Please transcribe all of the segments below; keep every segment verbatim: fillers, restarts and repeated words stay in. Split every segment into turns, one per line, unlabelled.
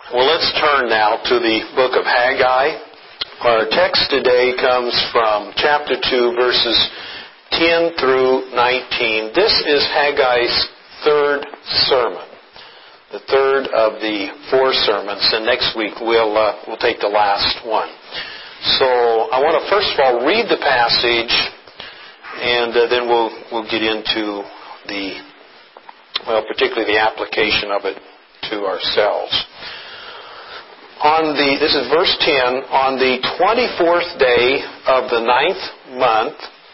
Well, let's turn now to the book of Haggai. Our text today comes from chapter two, verses ten through nineteen. This is Haggai's third sermon, the third of the four sermons, and next week we'll uh, we'll take the last one. So I want to first of all read the passage, and uh, then we'll we'll get into the well, particularly the application of it to ourselves. On the, this is verse ten, on the twenty-fourth day of the ninth month,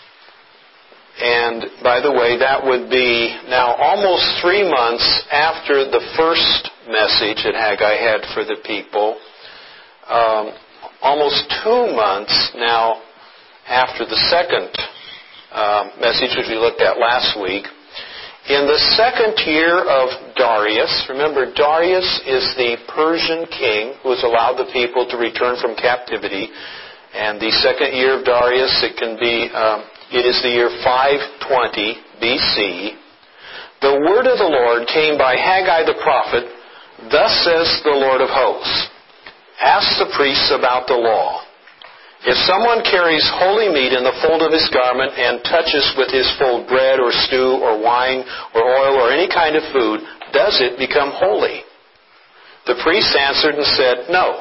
and by the way, that would be now almost three months after the first message that Haggai had for the people, um, almost two months now after the second um, message, which we looked at last week. In the second year of Darius, remember Darius is the Persian king who has allowed the people to return from captivity. And the second year of Darius, it can be, um, it is the year five twenty B C. The word of the Lord came by Haggai the prophet, "Thus says the Lord of hosts, ask the priests about the law. If someone carries holy meat in the fold of his garment and touches with his fold bread or stew or wine or oil or any kind of food, does it become holy?" The priests answered and said, "No."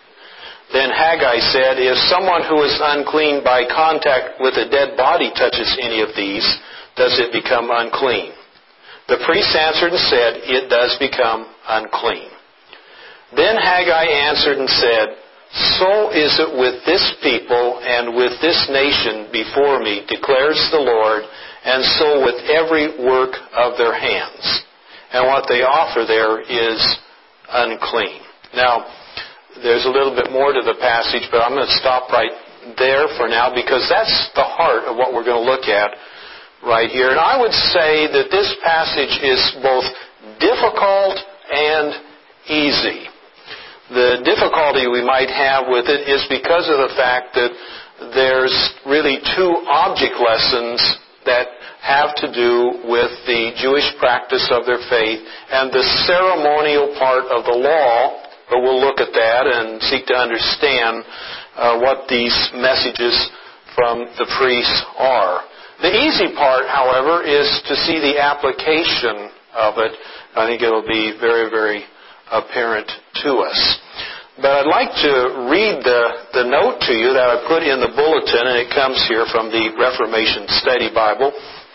Then Haggai said, "If someone who is unclean by contact with a dead body touches any of these, does it become unclean?" The priests answered and said, "It does become unclean." Then Haggai answered and said, "So is it with this people and with this nation before me, declares the Lord, and so with every work of their hands. And what they offer there is unclean." Now, there's a little bit more to the passage, but I'm going to stop right there for now because that's the heart of what we're going to look at right here. And I would say that this passage is both difficult and easy. The difficulty we might have with it is because of the fact that there's really two object lessons that have to do with the Jewish practice of their faith and the ceremonial part of the law, but we'll look at that and seek to understand uh, what these messages from the priests are. The easy part, however, is to see the application of it. I think it'll be very, very apparent to us. But I'd like to read the, the note to you that I put in the bulletin, and it comes here from the Reformation Study Bible.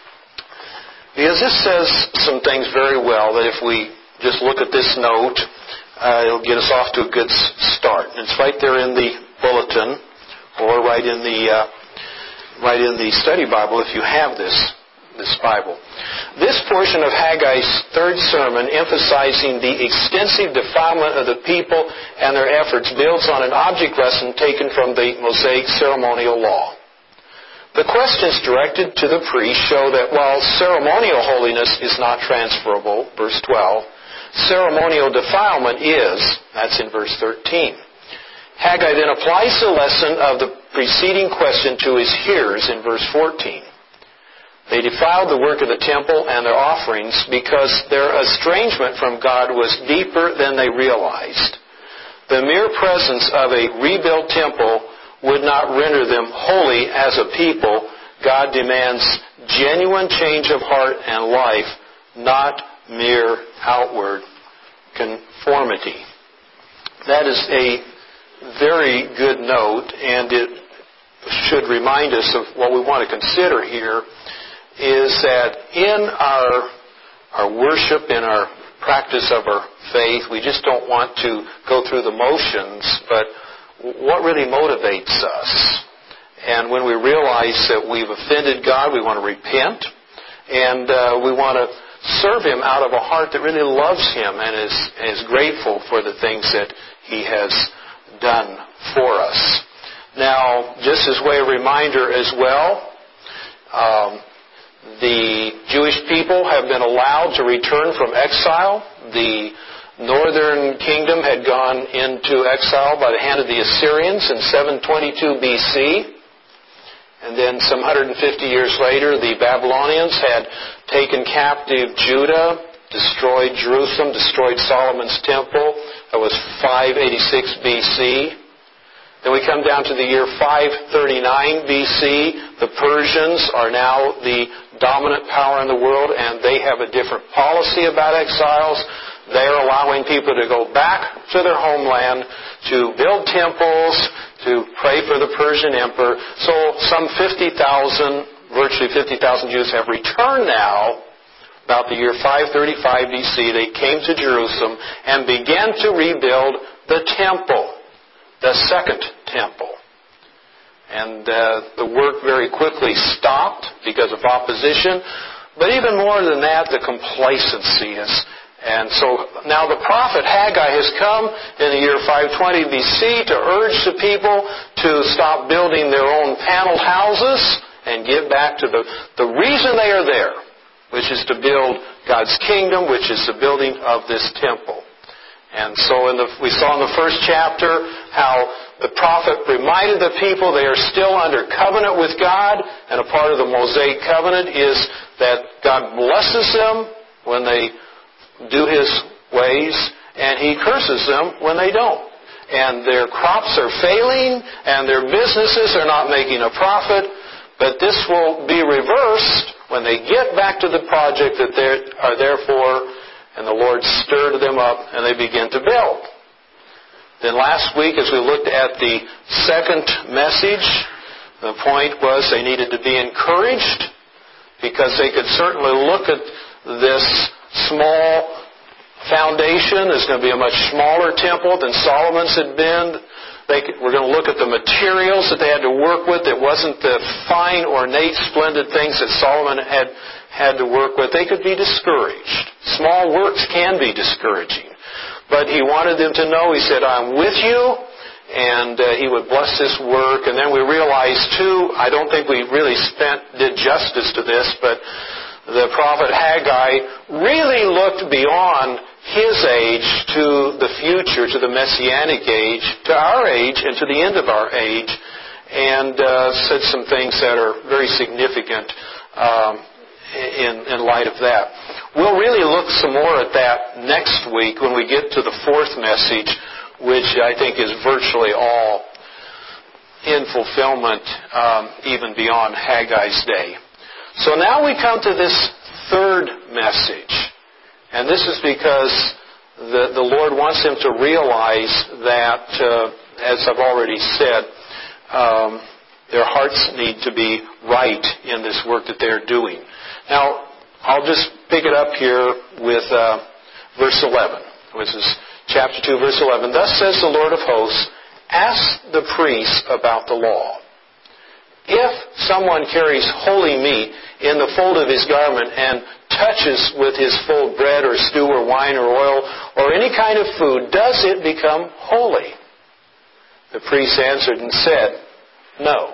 Because this says some things very well that if we just look at this note, uh, it'll get us off to a good start. And it's right there in the bulletin, or right in the uh, right in the study Bible if you have this this Bible. This portion of Haggai's third sermon, emphasizing the extensive defilement of the people and their efforts, builds on an object lesson taken from the Mosaic ceremonial law. The questions directed to the priests show that while ceremonial holiness is not transferable, verse twelve, ceremonial defilement is, that's in verse thirteen. Haggai then applies the lesson of the preceding question to his hearers in verse fourteen. They defiled the work of the temple and their offerings because their estrangement from God was deeper than they realized. The mere presence of a rebuilt temple would not render them holy as a people. God demands genuine change of heart and life, not mere outward conformity. That is a very good note, and it should remind us of what we want to consider here. Is that in our our worship, in our practice of our faith, we just don't want to go through the motions, but what really motivates us? And when we realize that we've offended God, we want to repent, and uh, we want to serve Him out of a heart that really loves Him and is, is grateful for the things that He has done for us. Now, just as way of reminder as well, um, the Jewish people have been allowed to return from exile. The northern kingdom had gone into exile by the hand of the Assyrians in seven twenty-two B C. And then some one hundred fifty years later, the Babylonians had taken captive Judah, destroyed Jerusalem, destroyed Solomon's temple, That was five eighty-six B C. Then we come down to the year five thirty-nine B C. The Persians are now the dominant power in the world, and they have a different policy about exiles. They are allowing people to go back to their homeland, to build temples, to pray for the Persian emperor. So some fifty thousand, virtually fifty thousand Jews have returned now. About the year five thirty-five B C, they came to Jerusalem and began to rebuild the temple, the second temple. And uh, the work very quickly stopped because of opposition. But even more than that, the complacency is. And so now the prophet Haggai has come in the year five twenty B C to urge the people to stop building their own paneled houses and get back to the, the reason they are there, which is to build God's kingdom, which is the building of this temple. And so in the, we saw in the first chapter how the prophet reminded the people they are still under covenant with God, and a part of the Mosaic covenant is that God blesses them when they do His ways, and He curses them when they don't. And their crops are failing, and their businesses are not making a profit, but this will be reversed when they get back to the project that they are there for, and the Lord stirred them up, and they begin to build. Then last week, as we looked at the second message, the point was they needed to be encouraged, because they could certainly look at this small foundation. There's going to be a much smaller temple than Solomon's had been. They were going to look at the materials that they had to work with. It wasn't the fine, ornate, splendid things that Solomon had had to work with. They could be discouraged. Small works can be discouraging. But he wanted them to know, he said, I'm with you, and uh, he would bless this work. And then we realized, too, I don't think we really spent did justice to this, but the prophet Haggai really looked beyond his age to the future, to the Messianic age, to our age, and to the end of our age, and uh, said some things that are very significant um, in, in light of that. We'll really look some more at that next week when we get to the fourth message, which I think is virtually all in fulfillment um, even beyond Haggai's day. So now we come to this third message. And this is because the, the Lord wants them to realize that, uh, as I've already said, um, their hearts need to be right in this work that they're doing. Now, I'll just pick it up here with uh, verse eleven, which is chapter two, verse eleven. Thus says the Lord of hosts, ask the priests about the law. If someone carries holy meat in the fold of his garment and touches with his fold bread or stew or wine or oil or any kind of food, does it become holy? The priest answered and said, no.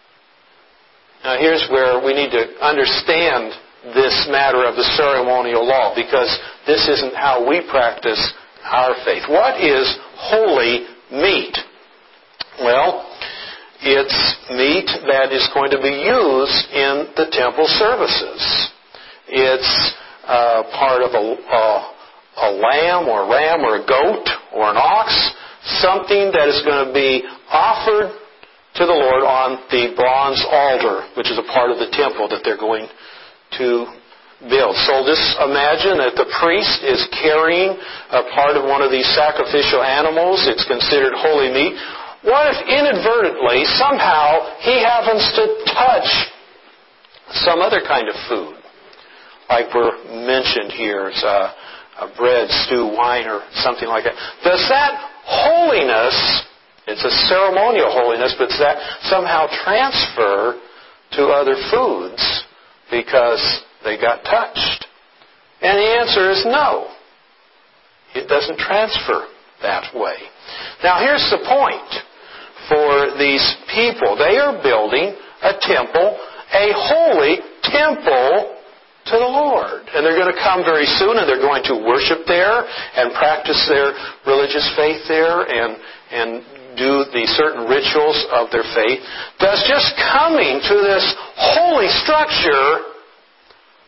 Now here's where we need to understand this matter of the ceremonial law, because this isn't how we practice our faith. What is holy meat? Well, it's meat that is going to be used in the temple services. It's uh, part of a, a, a lamb or a ram or a goat or an ox, something that is going to be offered to the Lord on the bronze altar, which is a part of the temple that they're going to build. So just imagine that the priest is carrying a part of one of these sacrificial animals. It's considered holy meat. What if inadvertently, somehow, he happens to touch some other kind of food? Like we're mentioned here, it's a, a bread, stew, wine, or something like that. Does that holiness, it's a ceremonial holiness, but does that somehow transfer to other foods because they got touched? And the answer is no. It doesn't transfer that way. Now here's the point for these people. They are building a temple, a holy temple to the Lord. And they're going to come very soon, and they're going to worship there and practice their religious faith there and, and do the certain rituals of their faith. Does just coming to this holy structure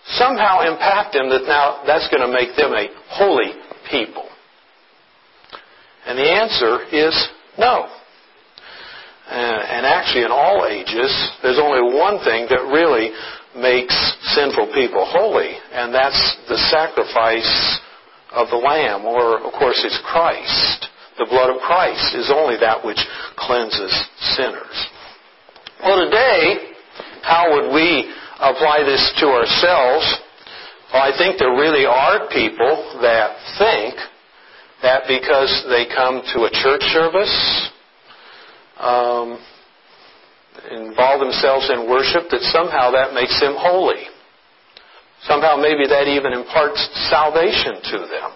somehow impact them that now that's going to make them a holy people? And the answer is no. And actually, in all ages, there's only one thing that really makes sinful people holy, and that's the sacrifice of the Lamb, or, of course, it's Christ. The blood of Christ is only that which cleanses sinners. Well, today, how would we apply this to ourselves? Well, I think there really are people that think that because they come to a church service, Um, involve themselves in worship, that somehow that makes them holy. Somehow maybe that even imparts salvation to them.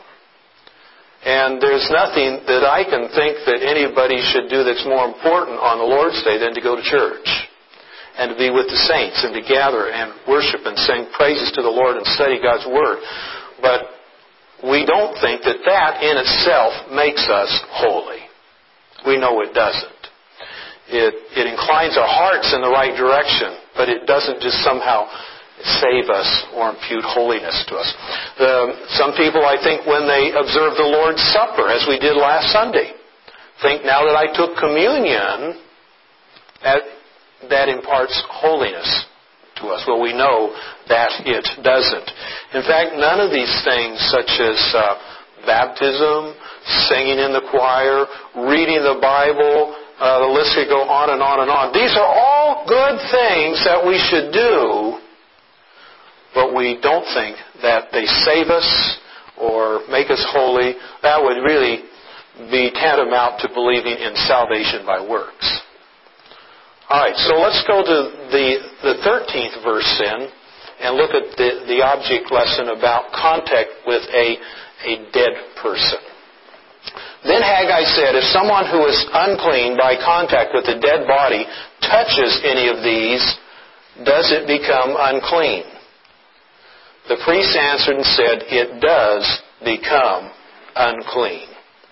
And there's nothing that I can think that anybody should do that's more important on the Lord's Day than to go to church and to be with the saints and to gather and worship and sing praises to the Lord and study God's Word. But we don't think that that in itself makes us holy. We know it doesn't. It, it inclines our hearts in the right direction, but it doesn't just somehow save us or impute holiness to us. Um, some people, I think, when they observe the Lord's Supper, as we did last Sunday, think now that I took communion, that, that imparts holiness to us. Well, we know that it doesn't. In fact, none of these things, such as uh, baptism, singing in the choir, reading the Bible, Uh, the list could go on and on and on. These are all good things that we should do, but we don't think that they save us or make us holy. That would really be tantamount to believing in salvation by works. All right, so let's go to the, the thirteenth verse then and look at the, the object lesson about contact with a, a dead person. Then Haggai said, if someone who is unclean by contact with a dead body touches any of these, does it become unclean? The priest answered and said, it does become unclean.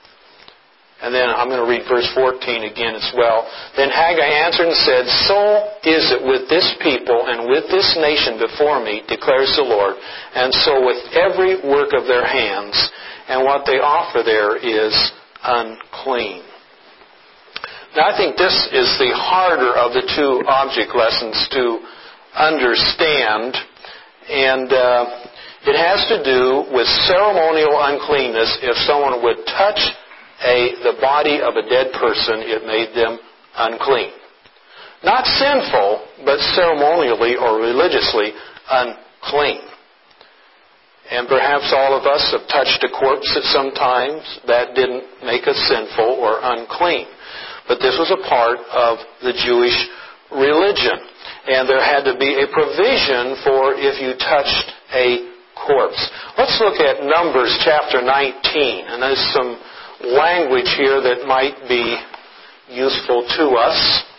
And then I'm going to read verse fourteen again as well. Then Haggai answered and said, so is it with this people and with this nation before me, declares the Lord, and so with every work of their hands, and what they offer there is unclean. Now, I think this is the harder of the two object lessons to understand, and uh, it has to do with ceremonial uncleanness. If someone would touch a, the body of a dead person, it made them unclean. Not sinful, but ceremonially or religiously unclean. And perhaps all of us have touched a corpse at some times. That didn't make us sinful or unclean. But this was a part of the Jewish religion. And there had to be a provision for if you touched a corpse. Let's look at Numbers chapter nineteen. And there's some language here that might be useful to us.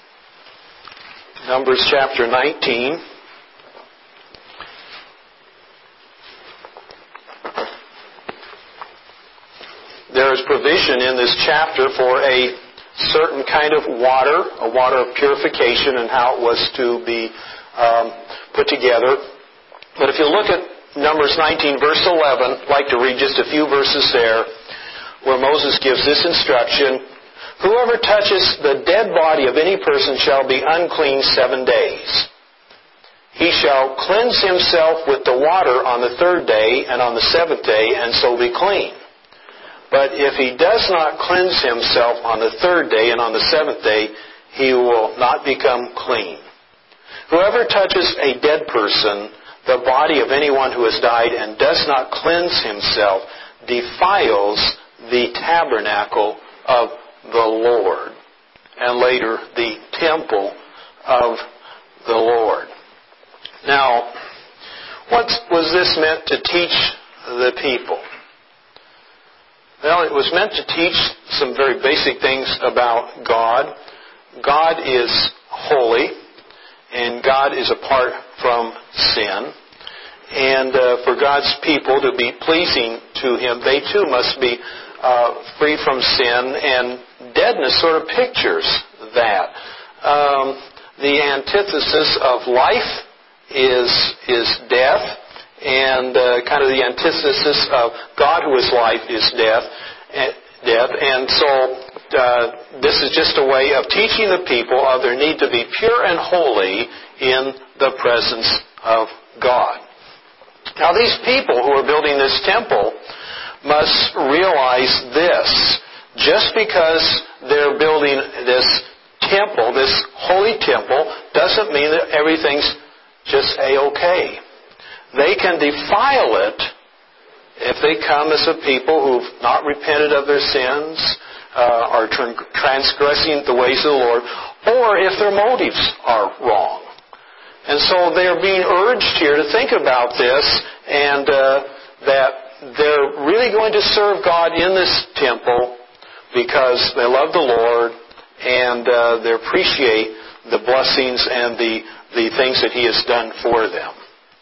Numbers chapter nineteen. There is provision in this chapter for a certain kind of water, a water of purification, and how it was to be um, put together. But if you look at Numbers nineteen, verse eleven, I'd like to read just a few verses there, where Moses gives this instruction, whoever touches the dead body of any person shall be unclean seven days. He shall cleanse himself with the water on the third day and on the seventh day, and so be clean. But if he does not cleanse himself on the third day and on the seventh day, he will not become clean. Whoever touches a dead person, the body of anyone who has died, and does not cleanse himself, defiles the tabernacle of the Lord, and later the temple of the Lord. Now, what was this meant to teach the people? Well, it was meant to teach some very basic things about God. God is holy, and God is apart from sin. And uh, for God's people to be pleasing to Him, they too must be uh, free from sin, and deadness sort of pictures that. Um, the antithesis of life is, is death. And uh, kind of the antithesis of God, who is life, is death. And, death. with. And so uh, this is just a way of teaching the people of their need to be pure and holy in the presence of God. Now these people who are building this temple must realize this. Just because they're building this temple, this holy temple, doesn't mean that everything's just A-okay. They can defile it if they come as a people who've not repented of their sins, uh, are transgressing the ways of the Lord, or if their motives are wrong. And so they're being urged here to think about this, and uh, that they're really going to serve God in this temple because they love the Lord and uh, they appreciate the blessings and the, the things that He has done for them.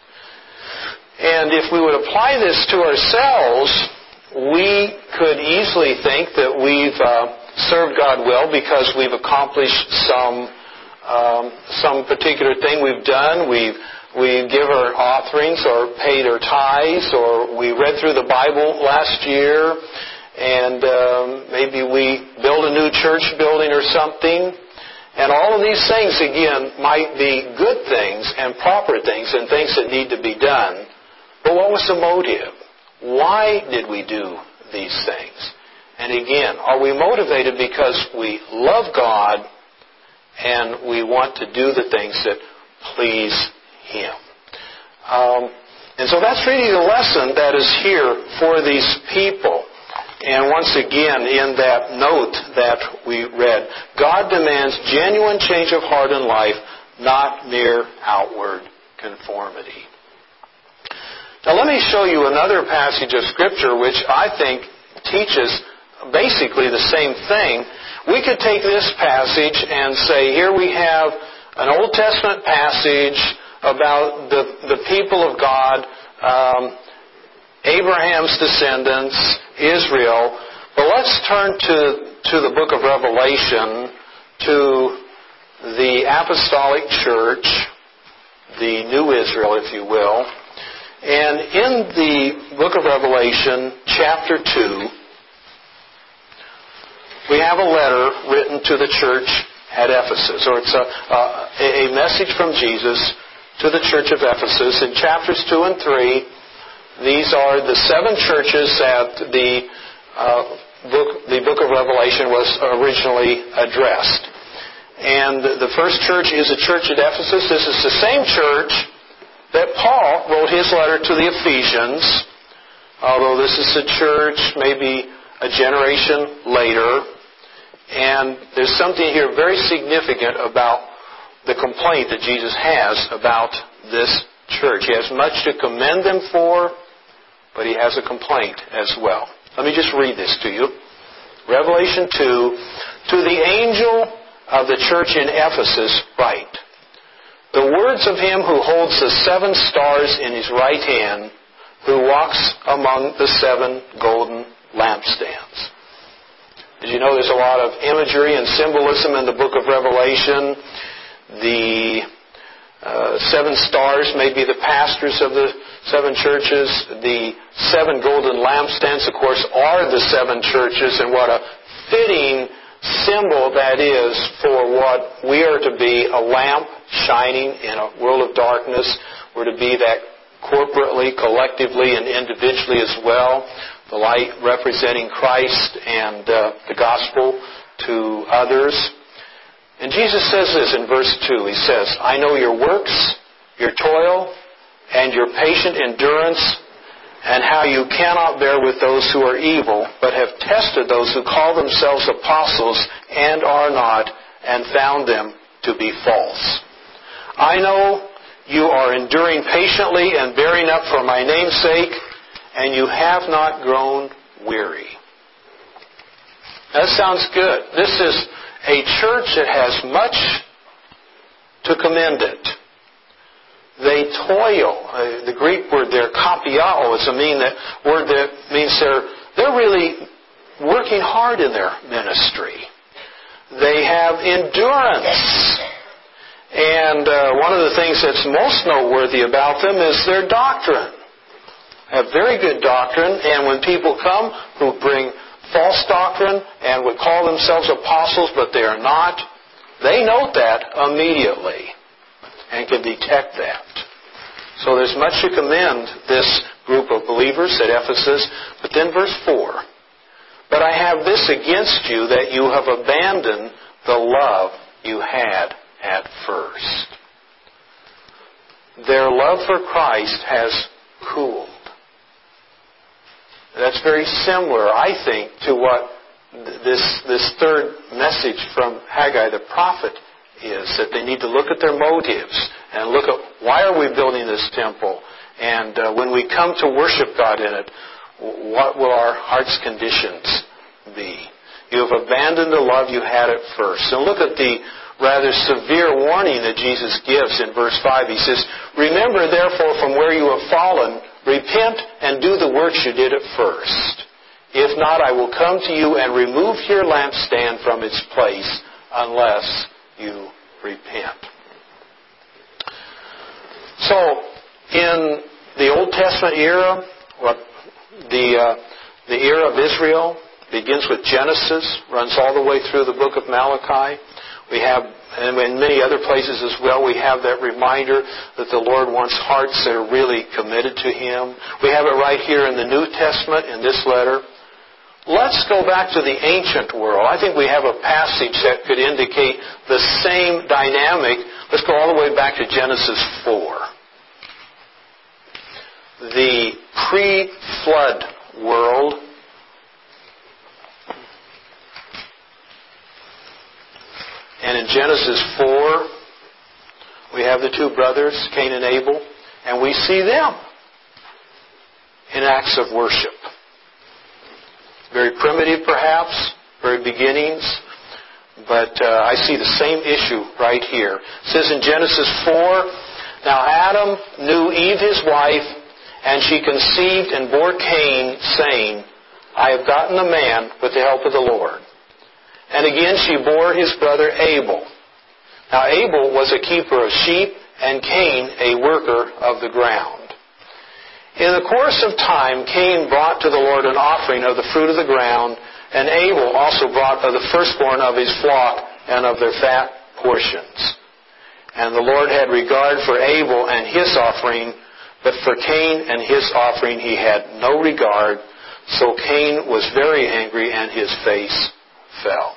And if we would apply this to ourselves, we could easily think that we've uh, served God well because we've accomplished some um, some particular thing we've done. We've we give our offerings or paid our tithes, or we read through the Bible last year, and um, maybe we build a new church building or something. And all of these things, again, might be good things and proper things and things that need to be done. But what was the motive? Why did we do these things? And again, are we motivated because we love God and we want to do the things that please Him? Um, and so that's really the lesson that is here for these people. And once again, in that note that we read, God demands genuine change of heart and life, not mere outward conformity. Now let me show you another passage of Scripture which I think teaches basically the same thing. We could take this passage and say, here we have an Old Testament passage about the, the people of God, um, Abraham's descendants, Israel. But let's turn to, to the book of Revelation, to the apostolic church, the new Israel, if you will. And in the book of Revelation, chapter two, we have a letter written to the church at Ephesus, or it's a, a, a message from Jesus to the church of Ephesus. In chapters two and three, these are the seven churches that the uh, book, the book of Revelation was originally addressed. And the first church is the church at Ephesus. This is the same church that Paul wrote his letter to the Ephesians, although this is a church maybe a generation later. And there's something here very significant about the complaint that Jesus has about this church. He has much to commend them for, but he has a complaint as well. Let me just read this to you. Revelation two, to the angel of the church in Ephesus write, the words of him who holds the seven stars in his right hand, who walks among the seven golden lampstands. Did you know there's a lot of imagery and symbolism in the book of Revelation? The uh, seven stars may be the pastors of the seven churches. The seven golden lampstands, of course, are the seven churches, and what a fitting symbol that is for what we are to be, a lamp shining in a world of darkness. We're to be that corporately, collectively, and individually as well. The light representing Christ and uh, the gospel to others. And Jesus says this in verse two. He says, I know your works, your toil, and your patient endurance, and how you cannot bear with those who are evil, but have tested those who call themselves apostles and are not, and found them to be false. I know you are enduring patiently and bearing up for my name's sake, and you have not grown weary. That sounds good. This is a church that has much to commend it. They toil. Uh, the Greek word there, kopiao, is a mean that word that means they're they're really working hard in their ministry. They have endurance. And uh, one of the things that's most noteworthy about them is their doctrine. They have very good doctrine, and when people come who bring false doctrine and would call themselves apostles, but they are not, they note that immediately and can detect that. So there's much to commend this group of believers at Ephesus. But then verse four, but I have this against you, that you have abandoned the love you had at first. Their love for Christ has cooled. That's very similar, I think, to what this, this third message from Haggai the prophet is, that they need to look at their motives and look at why are we building this temple, and uh, when we come to worship God in it, what will our heart's conditions be? You have abandoned the love you had at first. And look at the rather severe warning that Jesus gives in verse five. He says, remember therefore from where you have fallen, repent and do the works you did at first. If not, I will come to you and remove your lampstand from its place unless you repent. So, in the Old Testament era, what the uh, the era of Israel begins with Genesis, runs all the way through the book of Malachi. We have, and in many other places as well, we have that reminder that the Lord wants hearts that are really committed to Him. We have it right here in the New Testament in this letter. Let's go back to the ancient world. I think we have a passage that could indicate the same dynamic. Let's go all the way back to Genesis four. The pre-flood world. And in Genesis four, we have the two brothers, Cain and Abel, and we see them in acts of worship. Very primitive, perhaps, very beginnings, but uh, I see the same issue right here. It says in Genesis four, now Adam knew Eve his wife, and she conceived and bore Cain, saying, I have gotten a man with the help of the Lord. And again she bore his brother Abel. Now Abel was a keeper of sheep, and Cain a worker of the ground. In the course of time, Cain brought to the Lord an offering of the fruit of the ground, and Abel also brought of the firstborn of his flock and of their fat portions. And the Lord had regard for Abel and his offering, but for Cain and his offering he had no regard. So Cain was very angry, and his face fell.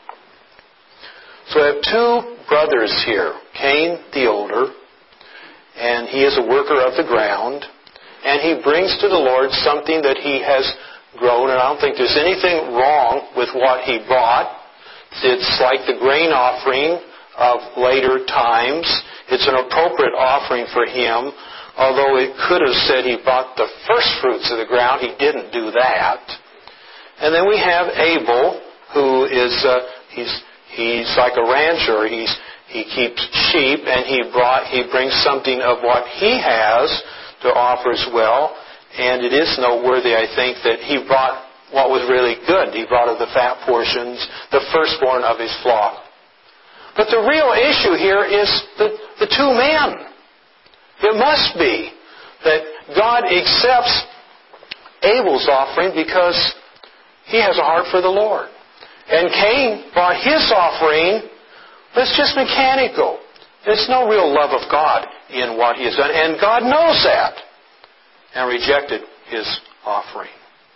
So we have two brothers here. Cain, the older, and he is a worker of the ground. And he brings to the Lord something that he has grown. And I don't think there's anything wrong with what he brought. It's like the grain offering of later times. It's an appropriate offering for him. Although it could have said he brought the first fruits of the ground, he didn't do that. And then we have Abel, who is uh, he's he's like a rancher. He's he keeps sheep, and he brought he brings something of what he has to offer as well. And it is noteworthy, I think, that he brought what was really good. He brought of the fat portions, the firstborn of his flock. But the real issue here is the, the two men. It must be that God accepts Abel's offering because he has a heart for the Lord. And Cain brought his offering, but it's just mechanical. There's no real love of God in what he has done. And God knows that and rejected his offering.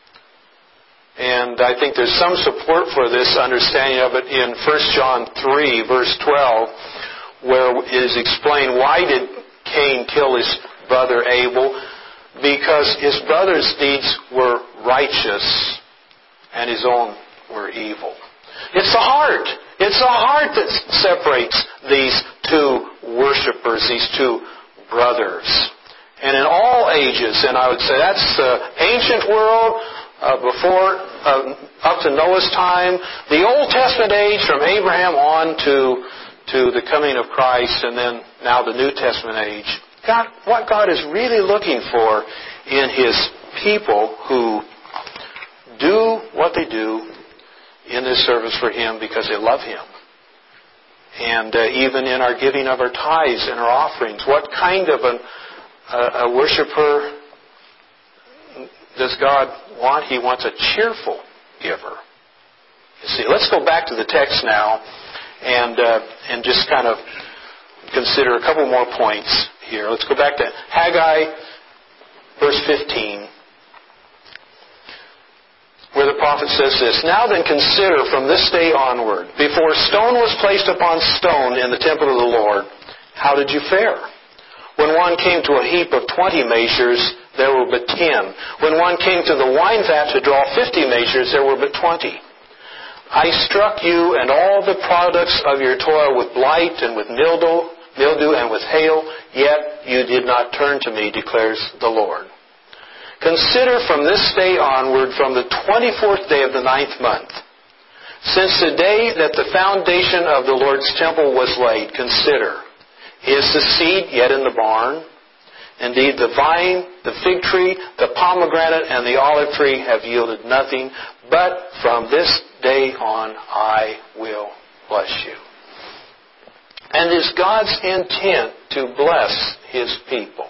And I think there's some support for this understanding of it in First John three, verse twelve, where it is explained, why did Cain kill his brother Abel? Because his brother's deeds were righteous and his own were evil. It's the heart. It's the heart that separates these two worshipers, these two brothers. And in all ages, and I would say that's the ancient world, uh, before, uh, up to Noah's time, the Old Testament age from Abraham on to, to the coming of Christ, and then now the New Testament age. God, what God is really looking for in His people who do what they do in this service for Him because they love Him. And uh, even in our giving of our tithes and our offerings, what kind of an, uh, a worshiper does God want? He wants a cheerful giver. You see, let's go back to the text now and uh, and just kind of consider a couple more points here. Let's go back to Haggai, verse fifteen, where the prophet says this, "Now then consider from this day onward, before stone was placed upon stone in the temple of the Lord, how did you fare? When one came to a heap of twenty measures, there were but ten. When one came to the wine vat to draw fifty measures, there were but twenty. I struck you and all the products of your toil with blight and with mildew, mildew and with hail, yet you did not turn to me, declares the Lord. Consider from this day onward, from the twenty-fourth day of the ninth month, since the day that the foundation of the Lord's temple was laid, consider, is the seed yet in the barn? Indeed, the vine, the fig tree, the pomegranate, and the olive tree have yielded nothing, but from this day on I will bless you." And it's God's intent to bless His people.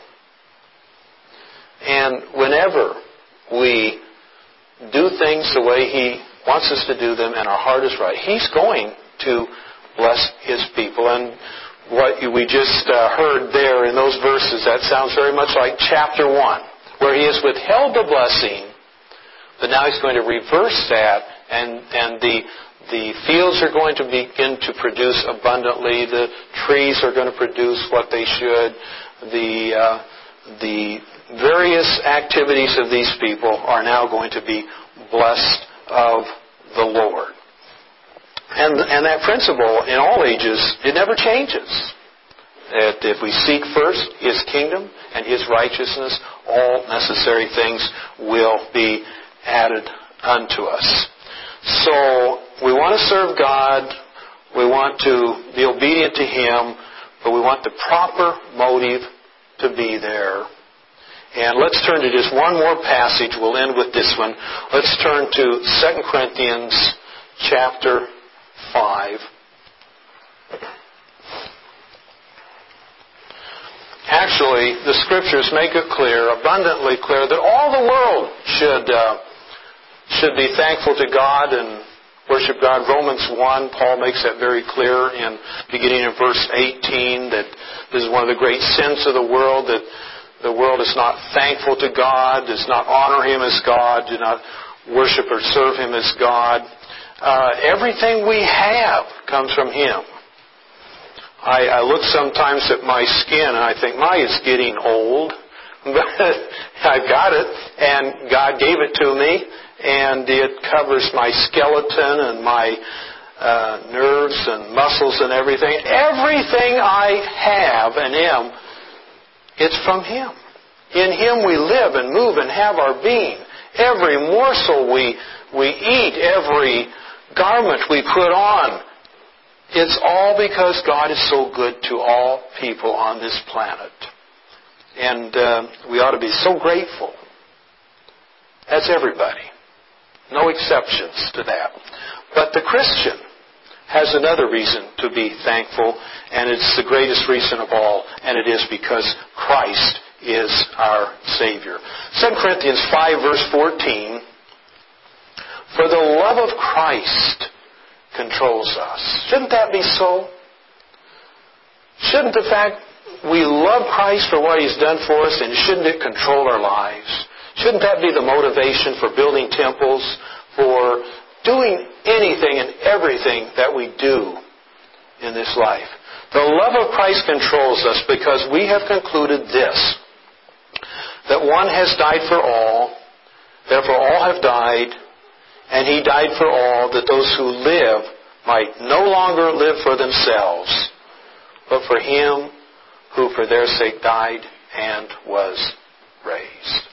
And whenever we do things the way He wants us to do them and our heart is right, He's going to bless His people. And what we just uh, heard there in those verses, that sounds very much like chapter one, where He has withheld the blessing, but now He's going to reverse that, and, and the the fields are going to begin to produce abundantly. The trees are going to produce what they should. The uh, the various activities of these people are now going to be blessed of the Lord. And, and that principle in all ages, it never changes. That if we seek first His kingdom and His righteousness, all necessary things will be added unto us. So we want to serve God, we want to be obedient to Him, but we want the proper motive to be there. And let's turn to just one more passage. We'll end with this one. Let's turn to Second Corinthians chapter five. Actually, the Scriptures make it clear, abundantly clear, that all the world should uh, should be thankful to God and worship God. Romans one, Paul makes that very clear in beginning in verse eighteen, that this is one of the great sins of the world, that the world is not thankful to God, does not honor Him as God, do not worship or serve Him as God. Uh, everything we have comes from Him. I, I look sometimes at my skin and I think, mine is getting old. But I've got it, and God gave it to me, and it covers my skeleton and my uh, nerves and muscles and everything. Everything I have and am, it's from Him. In Him we live and move and have our being. Every morsel we we eat, every garment we put on, it's all because God is so good to all people on this planet. And uh, we ought to be so grateful. That's everybody. No exceptions to that. But the Christian has another reason to be thankful, and it's the greatest reason of all, and it is because Christ is our Savior. Second Corinthians five, verse fourteen, "For the love of Christ controls us." Shouldn't that be so? Shouldn't the fact we love Christ for what He's done for us, and shouldn't it control our lives? Shouldn't that be the motivation for building temples, for doing anything and everything that we do in this life? The love of Christ controls us because we have concluded this, that one has died for all, therefore all have died, and He died for all, that those who live might no longer live for themselves, but for Him who for their sake died and was raised.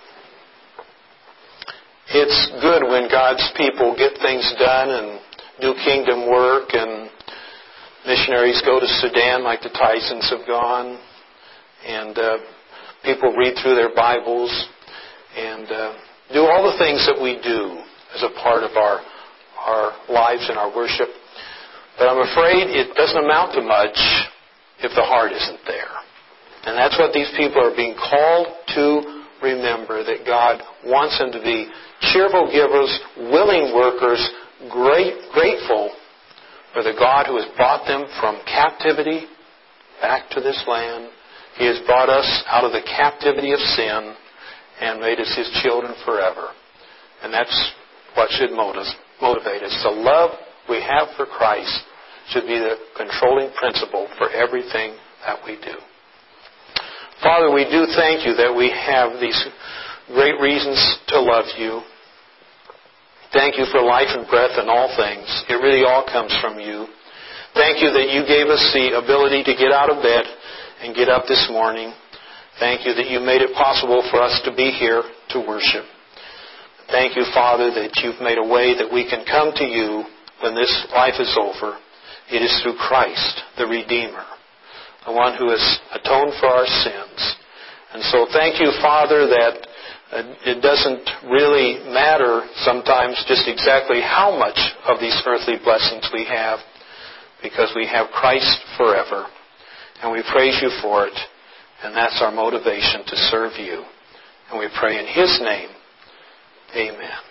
It's good when God's people get things done and do kingdom work, and missionaries go to Sudan like the Tysons have gone, and uh, people read through their Bibles and uh, do all the things that we do as a part of our our lives and our worship. But I'm afraid it doesn't amount to much if the heart isn't there. And that's what these people are being called to remember that God wants them to be cheerful givers, willing workers, great, grateful for the God who has brought them from captivity back to this land. He has brought us out of the captivity of sin and made us His children forever. And that's what should motivate us. The love we have for Christ should be the controlling principle for everything that we do. Father, we do thank You that we have these great reasons to love You. Thank You for life and breath and all things. It really all comes from You. Thank You that You gave us the ability to get out of bed and get up this morning. Thank You that You made it possible for us to be here to worship. Thank You, Father, that You've made a way that we can come to You when this life is over. It is through Christ, the Redeemer, the one who has atoned for our sins. And so thank You, Father, that it doesn't really matter sometimes just exactly how much of these earthly blessings we have, because we have Christ forever. And we praise You for it. And that's our motivation to serve You. And we pray in His name. Amen.